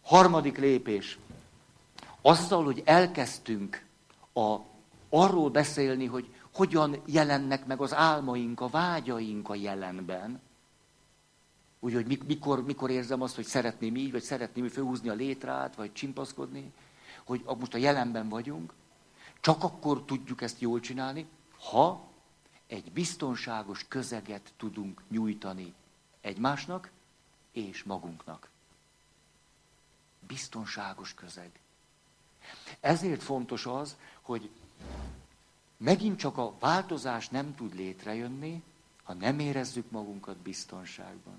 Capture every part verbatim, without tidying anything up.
Harmadik lépés. Azzal, hogy elkezdtünk a, arról beszélni, hogy hogyan jelennek meg az álmaink, a vágyaink a jelenben, úgyhogy mikor, mikor érzem azt, hogy szeretném így, vagy szeretném fölhúzni a létrát, vagy csimpaszkodni, hogy most a jelenben vagyunk, csak akkor tudjuk ezt jól csinálni, ha egy biztonságos közeget tudunk nyújtani egymásnak és magunknak. Biztonságos közeg. Ezért fontos az, hogy megint csak a változás nem tud létrejönni, ha nem érezzük magunkat biztonságban.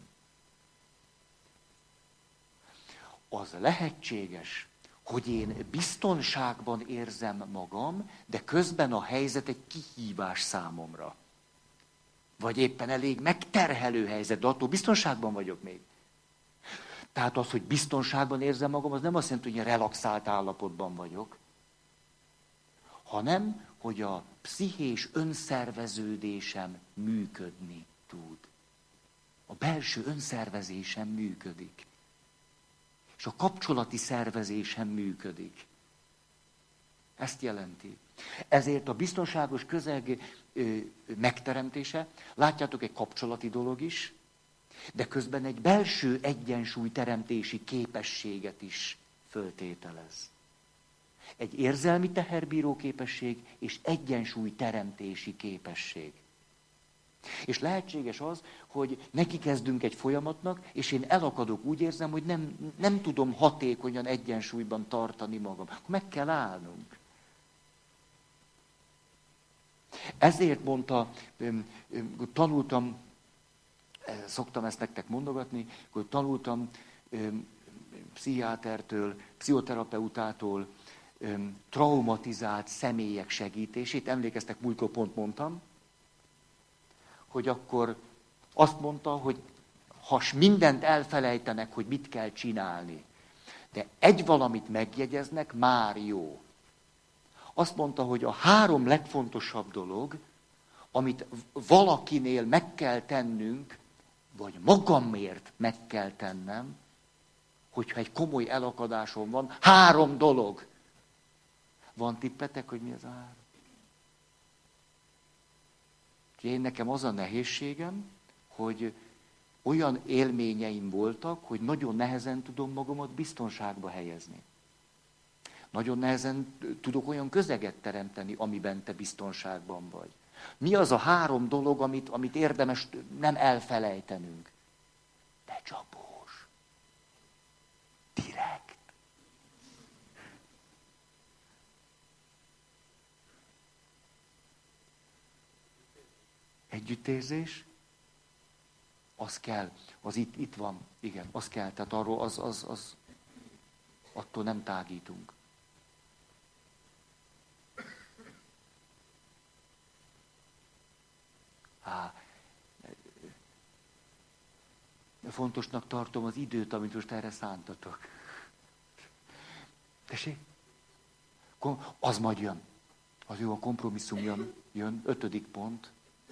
Az lehetséges, hogy én biztonságban érzem magam, de közben a helyzet egy kihívás számomra. Vagy éppen elég megterhelő helyzet, de attól biztonságban vagyok még. Tehát az, hogy biztonságban érzem magam, az nem azt jelenti, hogy én relaxált állapotban vagyok, hanem, hogy a pszichés önszerveződésem működni tud. A belső önszervezésem működik. És a kapcsolati szervezésem működik. Ezt jelenti. Ezért a biztonságos közeg ö, megteremtése, látjátok, egy kapcsolati dolog is, de közben egy belső egyensúly teremtési képességet is föltételez. Egy érzelmi teherbíró képesség és egyensúly teremtési képesség. És lehetséges az, hogy neki kezdünk egy folyamatnak, és én elakadok, úgy érzem, hogy nem, nem tudom hatékonyan egyensúlyban tartani magam. Akkor meg kell állnunk. Ezért mondta, tanultam, szoktam ezt nektek mondogatni, hogy tanultam pszichiátertől, pszichoterapeutától traumatizált személyek segítését. Emlékeztek, múltkor pont mondtam, hogy akkor azt mondta, hogy ha mindent elfelejtenek, hogy mit kell csinálni, de egy valamit megjegyeznek, már jó. Azt mondta, hogy a három legfontosabb dolog, amit valakinél meg kell tennünk, vagy magamért meg kell tennem, hogyha egy komoly elakadásom van, három dolog. Van tippetek, hogy mi az a három? Én nekem az a nehézségem, hogy olyan élményeim voltak, hogy nagyon nehezen tudom magamat biztonságba helyezni. Nagyon nehezen tudok olyan közeget teremteni, amiben te biztonságban vagy. Mi az a három dolog, amit, amit érdemes nem elfelejtenünk? Becsapós. Direkt. Együttérzés, az kell, az itt, itt van, igen, az kell, tehát arról az, az, az, attól nem tágítunk. Há, fontosnak tartom az időt, amit most erre szántatok. Tessék? Az majd jön. Az jó, a kompromisszum jön, jön, ötödik pont.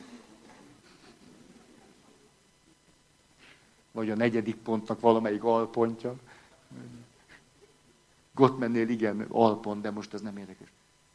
Vagy a negyedik pontnak valamelyik alpontja. Gottmannél igen, alpont, de most ez nem érdekes.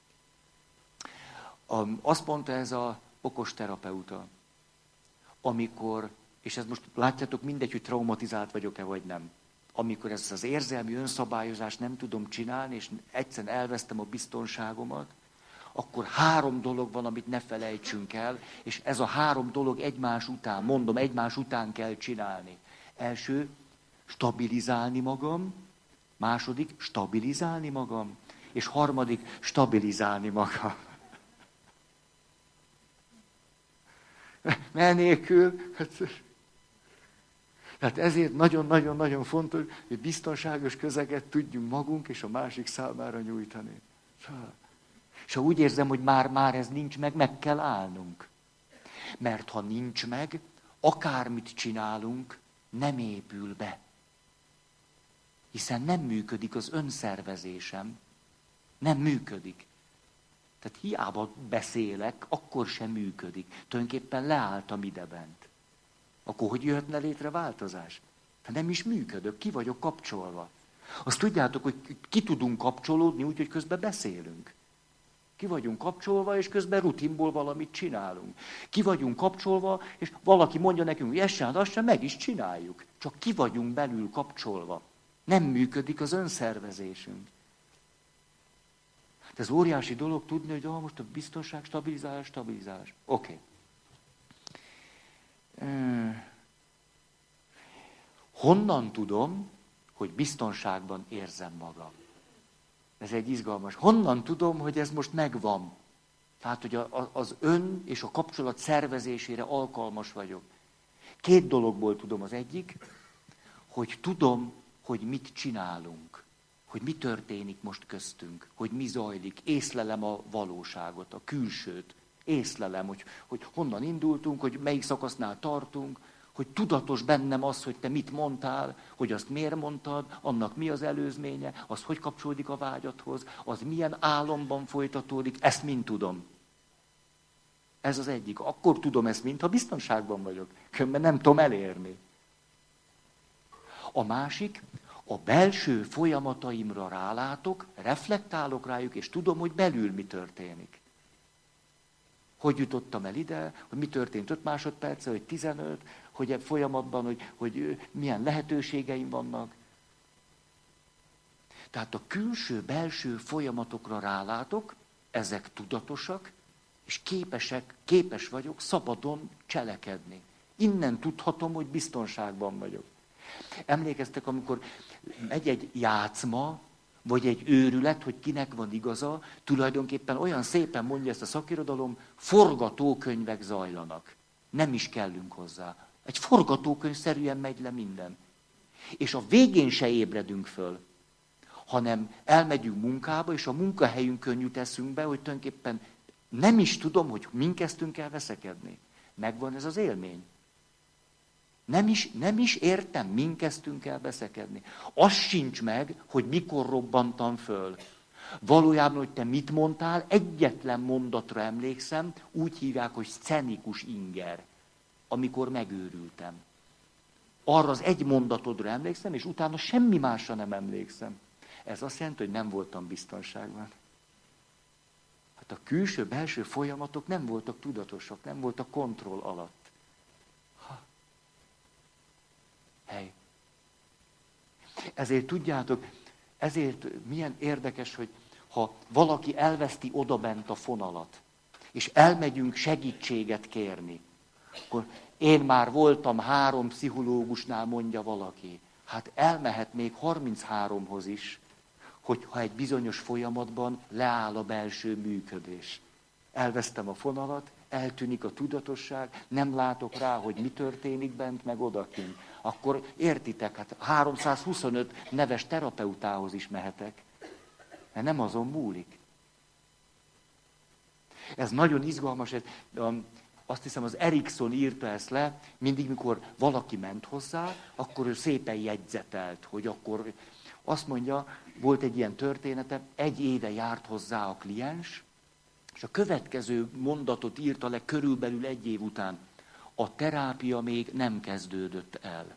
Azt mondta ez a okos terapeuta, amikor, és ez most látjátok mindegy, hogy traumatizált vagyok-e vagy nem, amikor ez az érzelmi önszabályozást nem tudom csinálni, és egyszerűen elvesztem a biztonságomat, akkor három dolog van, amit ne felejtsünk el, és ez a három dolog egymás után, mondom, egymás után kell csinálni. Első, stabilizálni magam, második, stabilizálni magam, és harmadik, stabilizálni magam. Mert nélkül, hát ezért nagyon-nagyon-nagyon fontos, hogy biztonságos közeget tudjunk magunk és a másik számára nyújtani. És ha úgy érzem, hogy már, már ez nincs meg, meg kell állnunk. Mert ha nincs meg, akármit csinálunk, nem épül be. Hiszen nem működik az önszervezésem. Nem működik. Tehát hiába beszélek, akkor sem működik. Tulajdonképpen leálltam idebent. Akkor hogy jöhetne létre változás? Hát nem is működök, ki vagyok kapcsolva. Azt tudjátok, hogy ki tudunk kapcsolódni úgy, hogy közben beszélünk. Ki vagyunk kapcsolva, és közben rutinból valamit csinálunk. Ki vagyunk kapcsolva, és valaki mondja nekünk, hogy ezt csináld, azt sem, meg is csináljuk. Csak ki vagyunk belül kapcsolva. Nem működik az önszervezésünk. Ez óriási dolog tudni, hogy ah, most a biztonság, stabilizálás, stabilizálás. Oké. Okay. Honnan tudom, hogy biztonságban érzem magam? Ez egy izgalmas. Honnan tudom, hogy ez most megvan? Tehát, hogy a, az ön és a kapcsolat szervezésére alkalmas vagyok. Két dologból tudom. Az egyik, hogy tudom, hogy mit csinálunk. Hogy mi történik most köztünk. Hogy mi zajlik. Észlelem a valóságot, a külsőt. Észlelem, hogy, hogy honnan indultunk, hogy melyik szakasznál tartunk. Hogy tudatos bennem az, hogy te mit mondtál, hogy azt miért mondtad, annak mi az előzménye, az hogy kapcsolódik a vágyadhoz, az milyen álomban folytatódik, ezt mind tudom. Ez az egyik. Akkor tudom ezt mind, ha biztonságban vagyok. Különben nem tudom elérni. A másik, a belső folyamataimra rálátok, reflektálok rájuk, és tudom, hogy belül mi történik. Hogy jutottam el ide, hogy mi történt öt másodperce, hogy tizenöt, hogy egy folyamatban, hogy, hogy milyen lehetőségeim vannak. Tehát a külső-belső folyamatokra rálátok, ezek tudatosak, és képesek, képes vagyok szabadon cselekedni. Innen tudhatom, hogy biztonságban vagyok. Emlékeztek, amikor megy egy játszma, vagy egy őrület, hogy kinek van igaza, tulajdonképpen olyan szépen mondja ezt a szakirodalom, forgatókönyvek zajlanak. Nem is kellünk hozzá. Egy forgatókönyvszerűen megy le minden. És a végén se ébredünk föl, hanem elmegyünk munkába, és a munkahelyünkön jut eszünkbe, hogy tulajdonképpen nem is tudom, hogy min kezdtünk el veszekedni. Megvan ez az élmény. Nem is, nem is értem, min kezdtünk el veszekedni. Az sincs meg, hogy mikor robbantam föl. Valójában, hogy te mit mondtál, egyetlen mondatra emlékszem, úgy hívják, hogy szcenikus inger, amikor megőrültem. Arra az egy mondatodra emlékszem, és utána semmi másra nem emlékszem. Ez azt jelenti, hogy nem voltam biztonságban. Hát a külső-belső folyamatok nem voltak tudatosak, nem voltak kontroll alatt. Ha. Hely. Ezért tudjátok, ezért milyen érdekes, hogy ha valaki elveszti odabent a fonalat, és elmegyünk segítséget kérni, akkor én már voltam három pszichológusnál, mondja valaki. Hát elmehet még harmincháromhoz is, hogyha egy bizonyos folyamatban leáll a belső működés. Elvesztem a fonalat, eltűnik a tudatosság, nem látok rá, hogy mi történik bent, meg odakint. Akkor értitek, hát háromszázhuszonöt neves terapeutához is mehetek. Mert nem azon múlik. Ez nagyon izgalmas. Ez, um, azt hiszem, az Erikson írta ezt le, mindig, mikor valaki ment hozzá, akkor ő szépen jegyzetelt, hogy akkor azt mondja, volt egy ilyen története, egy éve járt hozzá a kliens, és a következő mondatot írta le körülbelül egy év után. A terápia még nem kezdődött el.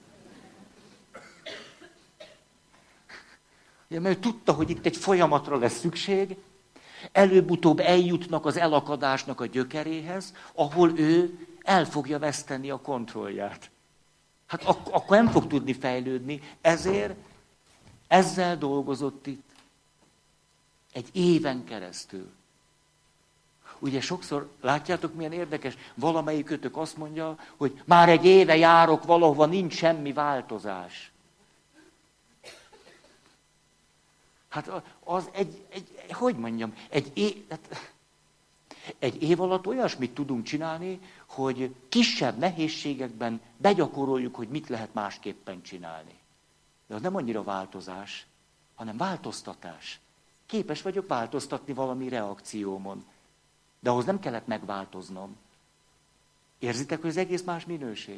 Ja, mert tudta, hogy itt egy folyamatra lesz szükség, előbb-utóbb eljutnak az elakadásnak a gyökeréhez, ahol ő el fogja veszteni a kontrollját. Hát ak- akkor nem fog tudni fejlődni, ezért ezzel dolgozott itt egy éven keresztül. Ugye sokszor, látjátok milyen érdekes, valamelyikötök azt mondja, hogy már egy éve járok valahova, nincs semmi változás. Hát az egy, egy hogy mondjam, egy év, egy év alatt olyasmit tudunk csinálni, hogy kisebb nehézségekben begyakoroljuk, hogy mit lehet másképpen csinálni. De az nem annyira változás, hanem változtatás. Képes vagyok változtatni valami reakciómon. De ahhoz nem kellett megváltoznom. Érzitek, hogy az egész más minőség?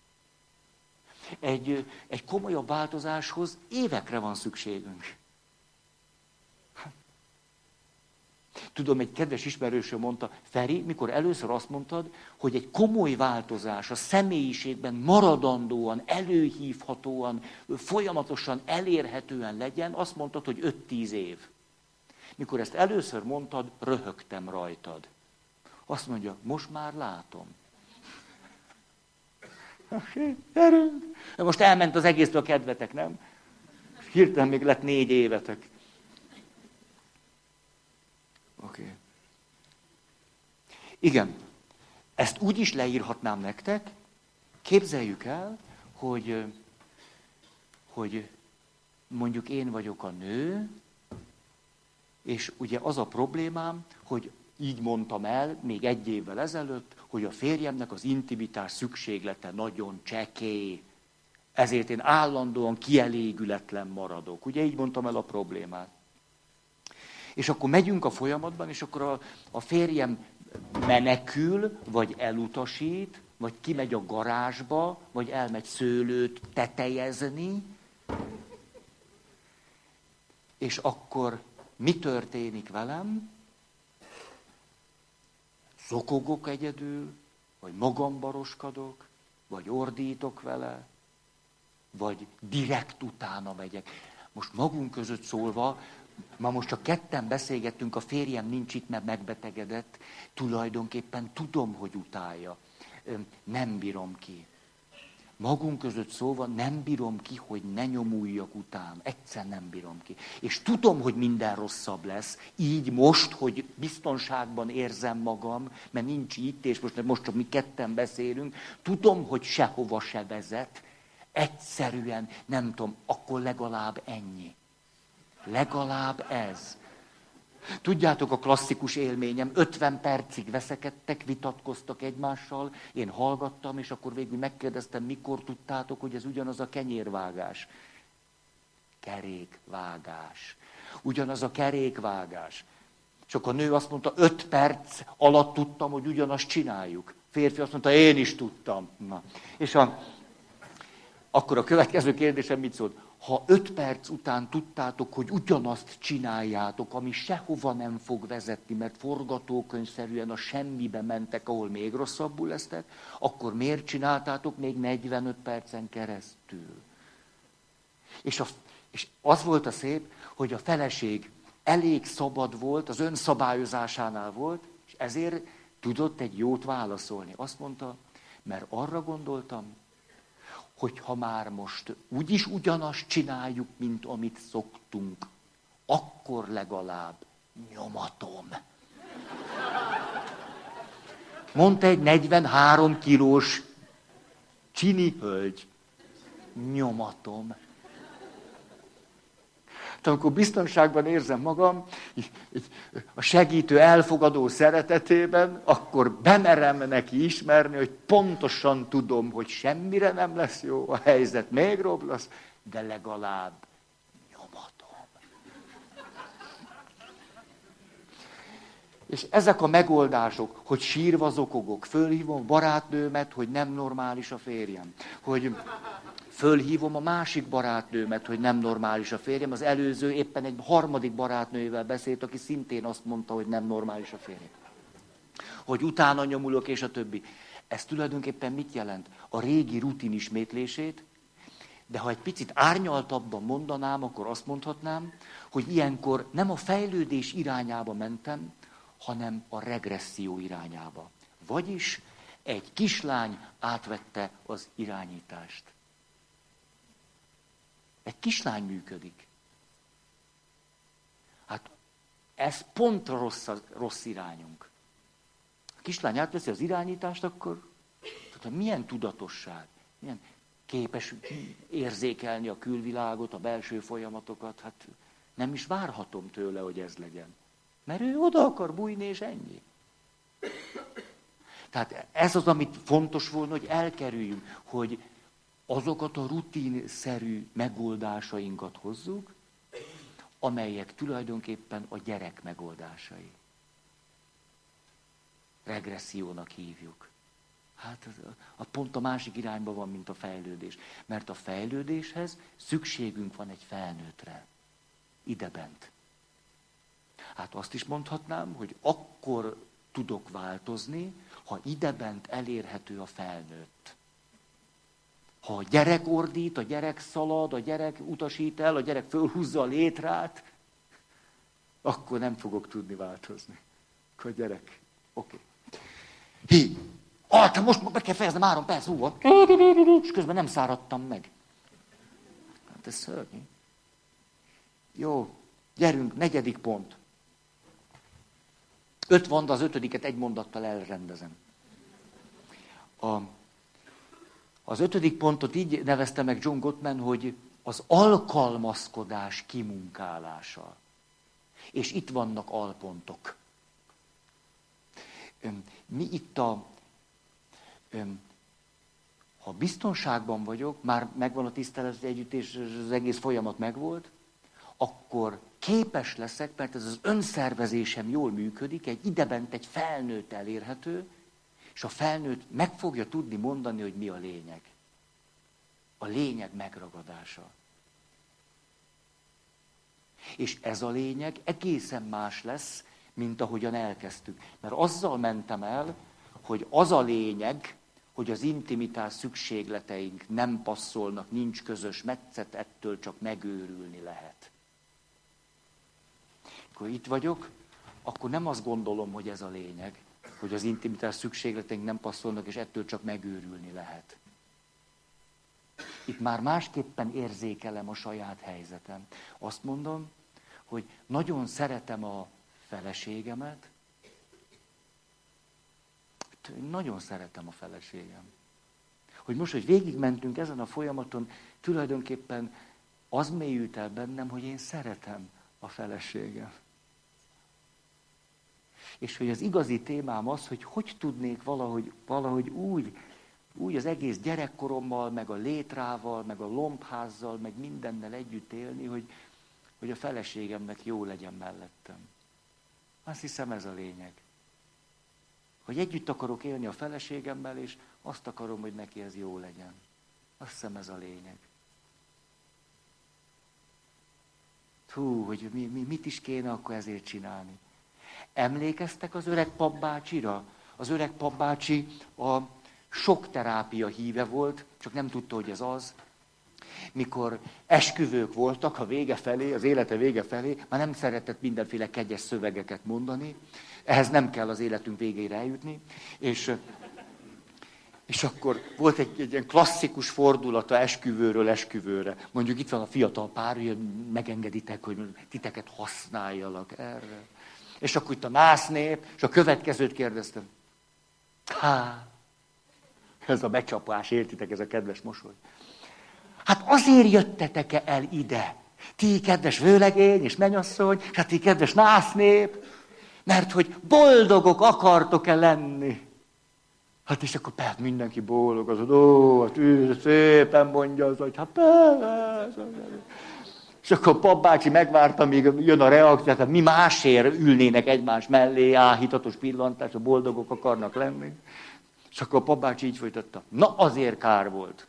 Egy, egy komolyabb változáshoz évekre van szükségünk. Tudom, egy kedves ismerősöm mondta, Feri, mikor először azt mondtad, hogy egy komoly változás a személyiségben maradandóan, előhívhatóan, folyamatosan elérhetően legyen, azt mondtad, hogy öt-tíz év. Mikor ezt először mondtad, röhögtem rajtad. Azt mondja, most már látom. Gyerünk! Most elment az egésztől a kedvetek, nem? Hirtelen még lett négy évetek. Oké. Okay. Igen, ezt úgy is leírhatnám nektek, képzeljük el, hogy, hogy mondjuk én vagyok a nő, és ugye az a problémám, hogy így mondtam el még egy évvel ezelőtt, hogy a férjemnek az intimitás szükséglete nagyon csekély. Ezért én állandóan kielégületlen maradok. Ugye így mondtam el a problémát. És akkor megyünk a folyamatban, és akkor a, a férjem menekül, vagy elutasít, vagy kimegy a garázsba, vagy elmegy szőlőt tetejezni. És akkor mi történik velem? Zokogok egyedül, vagy magambaroskodok, vagy ordítok vele, vagy direkt utána megyek. Most magunk között szólva, ma most csak ketten beszélgettünk, a férjem nincs itt, mert megbetegedett, tulajdonképpen tudom, hogy utálja. Nem bírom ki. Magunk között szólva nem bírom ki, hogy ne nyomuljak után. Egyszer nem bírom ki. És tudom, hogy minden rosszabb lesz. Így most, hogy biztonságban érzem magam, mert nincs itt, és most, most csak mi ketten beszélünk, tudom, hogy sehova se vezet. Egyszerűen, nem tudom, akkor legalább ennyi. Legalább ez. Tudjátok, a klasszikus élményem, ötven percig veszekedtek, vitatkoztak egymással, én hallgattam, és akkor végül megkérdeztem, mikor tudtátok, hogy ez ugyanaz a kenyérvágás. Kerékvágás. Ugyanaz a kerékvágás. Csak a nő azt mondta, öt perc alatt tudtam, hogy ugyanazt csináljuk. Férfi azt mondta, én is tudtam. Na. És a, akkor a következő kérdésem mit szólt? Ha öt perc után tudtátok, hogy ugyanazt csináljátok, ami sehova nem fog vezetni, mert forgatókönyvszerűen a semmibe mentek, ahol még rosszabbul lesztek, akkor miért csináltátok még negyvenöt percen keresztül? És, a, és az volt a szép, hogy a feleség elég szabad volt, az önszabályozásánál volt, és ezért tudott egy jót válaszolni. Azt mondta, mert arra gondoltam, hogy ha már most úgyis ugyanazt csináljuk, mint amit szoktunk, akkor legalább nyomatom. Mondta egy negyvenhárom kilós csini hölgy. Nyomatom. Tehát amikor biztonságban érzem magam, a segítő elfogadó szeretetében, akkor bemerem neki ismerni, hogy pontosan tudom, hogy semmire nem lesz jó, a helyzet még robb lesz, de legalább nyomatom. És ezek a megoldások, hogy sírva zokogok, fölhívom barátnőmet, hogy nem normális a férjem, hogy fölhívom a másik barátnőmet, hogy nem normális a férjem. Az előző éppen egy harmadik barátnőjével beszélt, aki szintén azt mondta, hogy nem normális a férjem. Hogy utána nyomulok, és a többi. Ez tulajdonképpen mit jelent? A régi rutin ismétlését, de ha egy picit árnyaltabban mondanám, akkor azt mondhatnám, hogy ilyenkor nem a fejlődés irányába mentem, hanem a regresszió irányába. Vagyis egy kislány átvette az irányítást. Egy kislány működik. Hát ez pont a rossz, rossz irányunk. A kislány átveszi az irányítást, akkor tehát milyen tudatosság, milyen képes érzékelni a külvilágot, a belső folyamatokat, hát nem is várhatom tőle, hogy ez legyen. Mert ő oda akar bújni, és ennyi. Tehát ez az, amit fontos volna, hogy elkerüljünk, hogy azokat a rutinszerű megoldásainkat hozzuk, amelyek tulajdonképpen a gyerek megoldásai. Regressziónak hívjuk. Hát a pont a másik irányban van, mint a fejlődés. Mert a fejlődéshez szükségünk van egy felnőttre. Idebent. Hát azt is mondhatnám, hogy akkor tudok változni, ha idebent elérhető a felnőtt. Ha a gyerek ordít, a gyerek szalad, a gyerek utasít el, a gyerek fölhúzza a létrát, akkor nem fogok tudni változni. Akkor a gyerek, oké. Okay. Hí, ah, te most be kell fejeznem három perc, hú, és közben nem száradtam meg. Hát ez szörnyű. Jó, gyerünk, negyedik pont. Öt van, de az ötödiket egy mondattal elrendezem. A, az ötödik pontot így nevezte meg John Gottman, hogy az alkalmazkodás kimunkálása. És itt vannak alpontok. Mi itt a... Ha biztonságban vagyok, már megvan a tisztelet együtt, és az egész folyamat megvolt, akkor képes leszek, mert ez az önszervezésem jól működik, egy idebent egy felnőtt elérhető, és a felnőtt meg fogja tudni mondani, hogy mi a lényeg. A lényeg megragadása. És ez a lényeg egészen más lesz, mint ahogyan elkezdtük. Mert azzal mentem el, hogy az a lényeg, hogy az intimitás szükségleteink nem passzolnak, nincs közös metszet, ettől csak megőrülni lehet. Akkor itt vagyok, akkor nem azt gondolom, hogy ez a lényeg, hogy az intimitás szükségleteink nem passzolnak, és ettől csak megőrülni lehet. Itt már másképpen érzékelem a saját helyzetem. Azt mondom, hogy nagyon szeretem a feleségemet, nagyon szeretem a feleségem. Hogy most, hogy végigmentünk ezen a folyamaton, tulajdonképpen az mélyült el bennem, hogy én szeretem a feleségem. És hogy az igazi témám az, hogy hogy tudnék valahogy, valahogy úgy, úgy az egész gyerekkorommal, meg a létrával, meg a lombházzal, meg mindennel együtt élni, hogy, hogy a feleségemnek jó legyen mellettem. Azt hiszem, ez a lényeg. Hogy együtt akarok élni a feleségemmel, és azt akarom, hogy neki ez jó legyen. Azt hiszem, ez a lényeg. Hú, hogy mi, mi, mit is kéne akkor ezért csinálni. Emlékeztek az öreg papbácsira? Az öreg papbácsi a sok terápia híve volt, csak nem tudta, hogy ez az. Mikor esküvők voltak a vége felé, az élete vége felé, már nem szeretett mindenféle kegyes szövegeket mondani, ehhez nem kell az életünk végére eljutni, és, és akkor volt egy, egy ilyen klasszikus fordulata esküvőről esküvőre. Mondjuk itt van a fiatal pár, hogy megengeditek, hogy titeket használjalak erre. És akkor itt a násznép, és a következőt kérdeztem. Há, ez a becsapás, értitek, ez a kedves mosoly. Hát azért jöttetek el ide, ti kedves vőlegény és mennyasszony, és hát ti kedves násznép, mert hogy boldogok akartok-e lenni. Hát és akkor persze mindenki boldog, az, ó, hát ő szépen mondja az, hogy hát persze. És akkor papbácsi megvárta, míg jön a reakció, tehát mi másért ülnének egymás mellé, áhítatos pillantás, a boldogok akarnak lenni. És akkor a papbácsi így folytatta, na azért kár volt.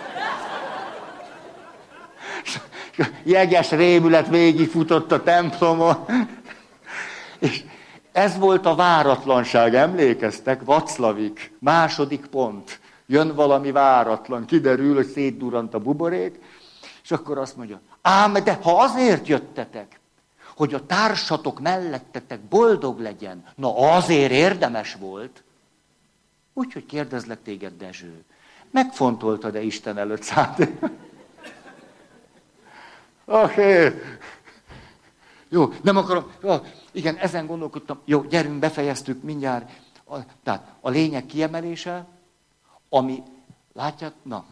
És jeges rémület végigfutott a templomon. És ez volt a váratlanság, emlékeztek? Vaclavik, második pont. Jön valami váratlan, kiderül, hogy szétdurrant a buborék, és akkor azt mondja, ám, de ha azért jöttetek, hogy a társatok mellettetek boldog legyen, na azért érdemes volt. Úgyhogy kérdezlek téged, Dezső, megfontoltad-e Isten előtt szánt? Oké. Okay. Jó, nem akarom. Jó, igen, ezen gondolkodtam. Jó, gyerünk, befejeztük mindjárt. A, tehát a lényeg kiemelése, ami, látják, na,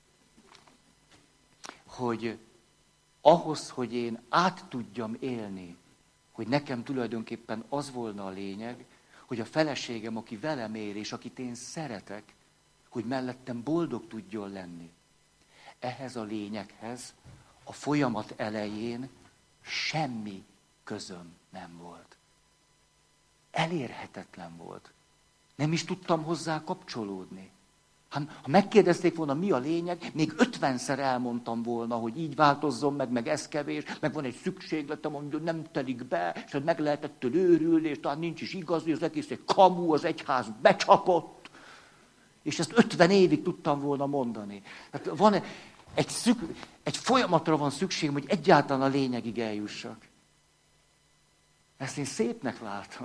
hogy ahhoz, hogy én át tudjam élni, hogy nekem tulajdonképpen az volna a lényeg, hogy a feleségem, aki velem él, és akit én szeretek, hogy mellettem boldog tudjon lenni. Ehhez a lényeghez a folyamat elején semmi közöm nem volt. Elérhetetlen volt. Nem is tudtam hozzá kapcsolódni. Ha megkérdezték volna, mi a lényeg, még ötvenszer elmondtam volna, hogy így változzon meg, meg ez kevés, meg van egy szükségletem, ami nem telik be, és meg lehet ettől őrülni, és talán nincs is igaz, hogy az egész egy kamu, az egyház becsapott. És ezt ötven évig tudtam volna mondani. Tehát van egy, szük, egy folyamatra van szükségem, hogy egyáltalán a lényegig eljussak. Ezt én szépnek látom.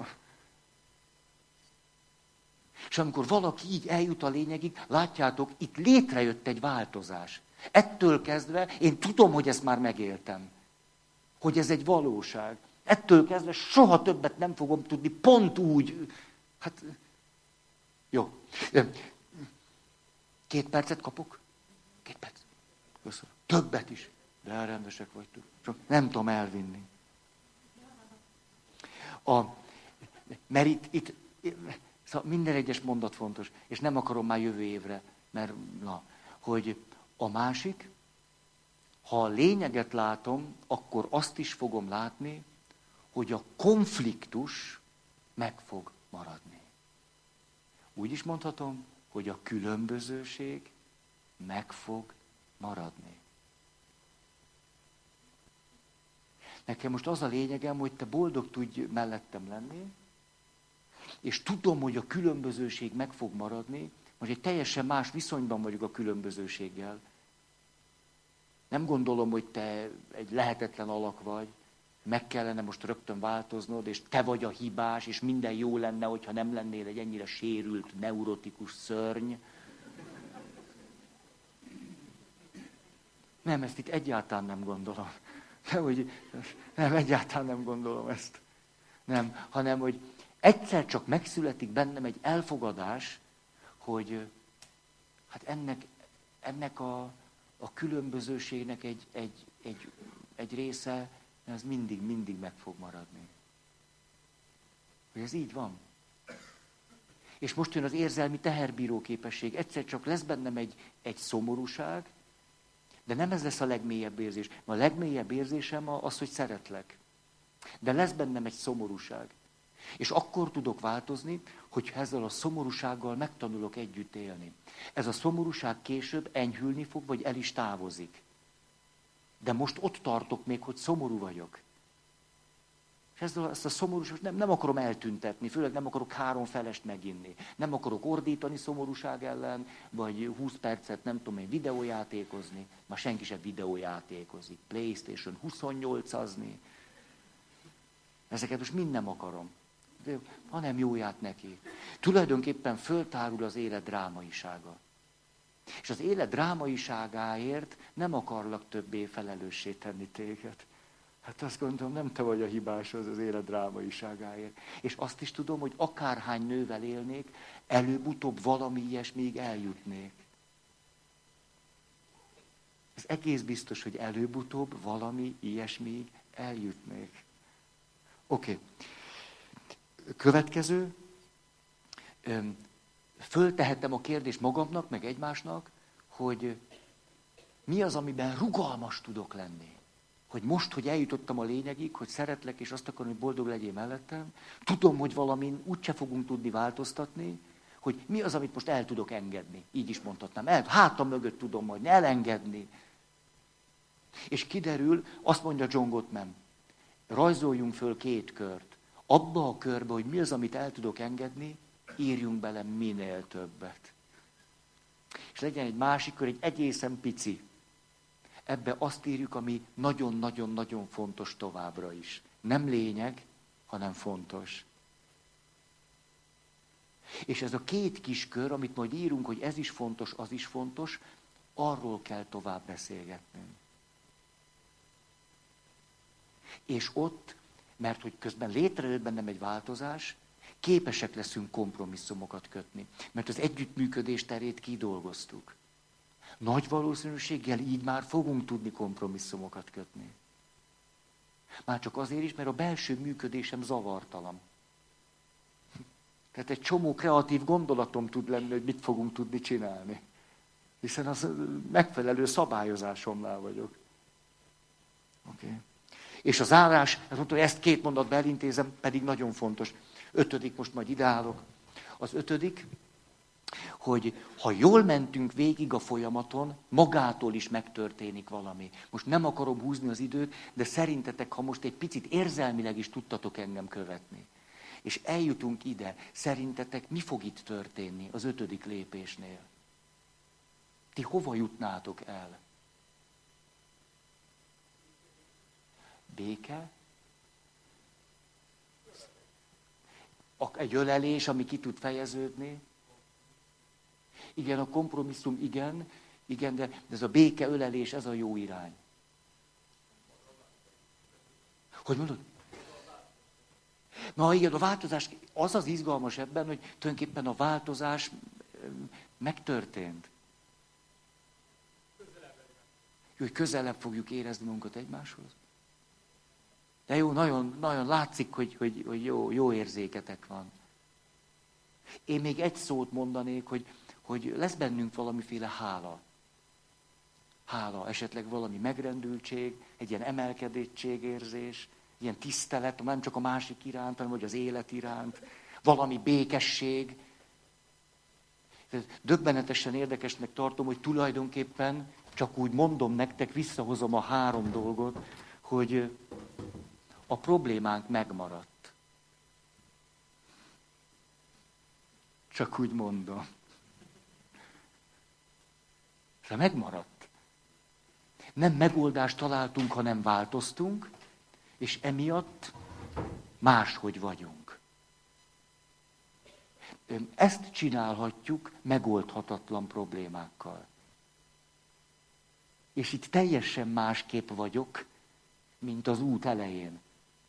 És amikor valaki így eljut a lényegig, látjátok, itt létrejött egy változás. Ettől kezdve én tudom, hogy ezt már megéltem. Hogy ez egy valóság. Ettől kezdve soha többet nem fogom tudni pont úgy. Hát, jó. Két percet kapok? Két perc. Köszönöm. Többet is. De elrendesek vagytok. Csak nem tudom elvinni. A, mert itt, itt, szóval minden egyes mondat fontos, és nem akarom már jövő évre, mert na, hogy a másik, ha a lényeget látom, akkor azt is fogom látni, hogy a konfliktus meg fog maradni. Úgy is mondhatom, hogy a különbözőség meg fog maradni. Nekem most az a lényegem, hogy te boldog tudj mellettem lenni, és tudom, hogy a különbözőség meg fog maradni, most egy teljesen más viszonyban vagyok a különbözőséggel. Nem gondolom, hogy te egy lehetetlen alak vagy, meg kellene most rögtön változnod, és te vagy a hibás, és minden jó lenne, hogyha nem lennél egy ennyire sérült, neurotikus szörny. Nem, ezt itt egyáltalán nem gondolom. Nem, hogy, nem, egyáltalán nem gondolom ezt. Nem, hanem, hogy egyszer csak megszületik bennem egy elfogadás, hogy hát ennek, ennek a, a különbözőségnek egy, egy, egy, egy része, ez mindig, mindig meg fog maradni. Hogy ez így van. És most jön az érzelmi teherbíró képesség. Egyszer csak lesz bennem egy, egy szomorúság, de nem ez lesz a legmélyebb érzés. A legmélyebb érzésem az, hogy szeretlek. De lesz bennem egy szomorúság. És akkor tudok változni, hogy ezzel a szomorúsággal megtanulok együtt élni. Ez a szomorúság később enyhülni fog, vagy el is távozik. De most ott tartok még, hogy szomorú vagyok. És ezzel ezt a szomorúságot nem, nem akarom eltüntetni, főleg nem akarok három felest meginni. Nem akarok ordítani szomorúság ellen, vagy húsz percet, nem tudom én, videójátékozni. Már senki sem videójátékozik. PlayStation huszonnyolcazni. Ezeket most mind nem akarom. De, hanem jóját neki. Tulajdonképpen föltárul az élet drámaisága. És az élet drámaiságáért nem akarlak többé felelőssé tenni téged. Hát azt gondolom, nem te vagy a hibás az az élet drámaiságáért. És azt is tudom, hogy akárhány nővel élnék, előbb-utóbb valami ilyesmig eljutnék. Ez egész biztos, hogy előbb-utóbb valami ilyesmig eljutnék. Oké. Okay. Következő. Föltehettem a kérdést magamnak, meg egymásnak, hogy mi az, amiben rugalmas tudok lenni. Hogy most, hogy eljutottam a lényegig, hogy szeretlek, és azt akarom, hogy boldog legyél mellettem, tudom, hogy valamin úgyse fogunk tudni változtatni, hogy mi az, amit most el tudok engedni. Így is mondhatnám. El, hátam mögött tudom majd elengedni. És kiderül, azt mondja John Gottman, rajzoljunk föl két kört. Abba a körbe, hogy mi az, amit el tudok engedni, írjunk bele minél többet. És legyen egy másik kör, egy egészen pici. Ebbe azt írjuk, ami nagyon-nagyon-nagyon fontos továbbra is. Nem lényeg, hanem fontos. És ez a két kis kör, amit majd írunk, hogy ez is fontos, az is fontos, arról kell tovább beszélgetnünk. És ott, mert hogy közben létrejött bennem egy változás, képesek leszünk kompromisszumokat kötni. Mert az együttműködés terét kidolgoztuk. Nagy valószínűséggel így már fogunk tudni kompromisszumokat kötni. Már csak azért is, mert a belső működésem zavartalan. Tehát egy csomó kreatív gondolatom tud lenni, hogy mit fogunk tudni csinálni. Hiszen az megfelelő szabályozásomnál vagyok. Oké. Okay. És az zárás, hogy ezt két mondatban elintézem, pedig nagyon fontos. Ötödik, most majd ideálok. Az ötödik, hogy ha jól mentünk végig a folyamaton, magától is megtörténik valami. Most nem akarom húzni az időt, de szerintetek, ha most egy picit érzelmileg is tudtatok engem követni, és eljutunk ide, szerintetek mi fog itt történni az ötödik lépésnél? Ti hova jutnátok el? Béke? Egy ölelés, ami ki tud fejeződni? Igen, a kompromisszum, igen, igen, de ez a béke, ölelés, ez a jó irány. Hogy mondod? Na igen, a változás, az az izgalmas ebben, hogy tulajdonképpen a változás megtörtént. Hogy közelebb fogjuk érezni magunkat egymáshoz. De jó, nagyon, nagyon látszik, hogy, hogy, hogy jó, jó érzéketek van. Én még egy szót mondanék, hogy, hogy lesz bennünk valamiféle hála. Hála, esetleg valami megrendültség, egy ilyen emelkedettségérzés, ilyen tisztelet, nem csak a másik iránt, hanem hogy az élet iránt, valami békesség. Döbbenetesen érdekesnek tartom, hogy tulajdonképpen, csak úgy mondom nektek, visszahozom a három dolgot, hogy a problémánk megmaradt. Csak úgy mondom. De megmaradt. Nem megoldást találtunk, hanem változtunk, és emiatt máshogy vagyunk. Ezt csinálhatjuk megoldhatatlan problémákkal. És itt teljesen másképp vagyok, mint az út elején.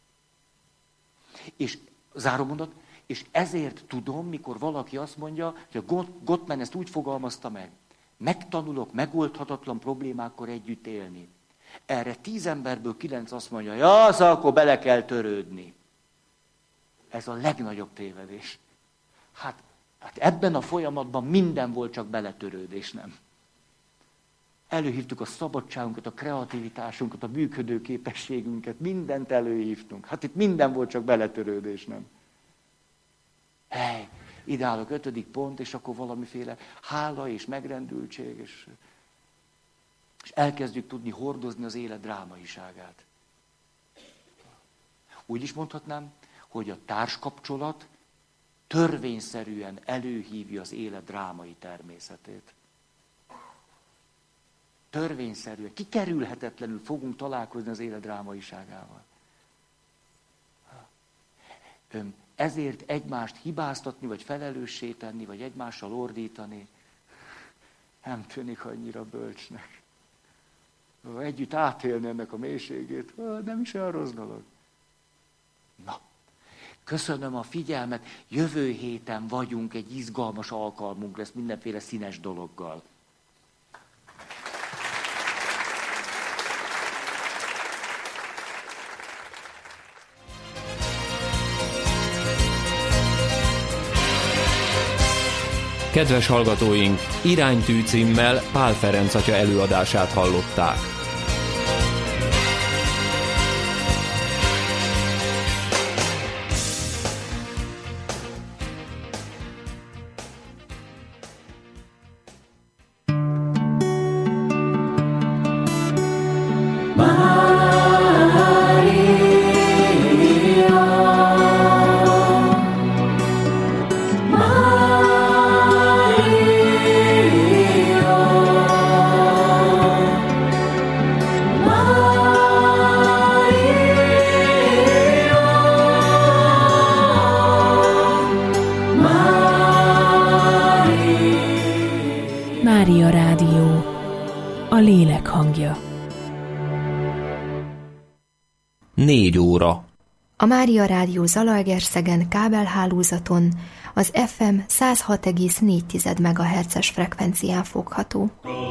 És zárómondat, és ezért tudom, mikor valaki azt mondja, hogy a Gottman ezt úgy fogalmazta meg, megtanulok megoldhatatlan problémákkal együtt élni. Erre tíz emberből kilenc azt mondja, ja, az akkor bele kell törődni. Ez a legnagyobb tévedés. Hát, hát ebben a folyamatban minden volt, csak beletörődés, nem? Előhívtuk a szabadságunkat, a kreativitásunkat, a működő képességünket, mindent előhívtunk. Hát itt minden volt, csak beletörődés, nem? Hely, ide állok, ötödik pont, és akkor valamiféle hála és megrendültség, és, és elkezdjük tudni hordozni az élet drámaiságát. Úgy is mondhatnám, hogy a társkapcsolat törvényszerűen előhívja az élet drámai természetét. Törvényszerűen, kikerülhetetlenül fogunk találkozni az élet drámaiságával. Ezért egymást hibáztatni, vagy felelőssé tenni, vagy egymással ordítani, nem tűnik annyira bölcsnek. Együtt átélni ennek a mélységét, nem is olyan rossz dolog. Na, köszönöm a figyelmet, jövő héten vagyunk, egy izgalmas alkalmunk lesz mindenféle színes dologgal. Kedves hallgatóink, Iránytű címmel Pál Ferenc atya előadását hallották. Mária Rádió, a lélek hangja. Négy óra. A Mária Rádió Zalaegerszegen kábelhálózaton az ef em száz hat egész négy megahertzes frekvencián fogható.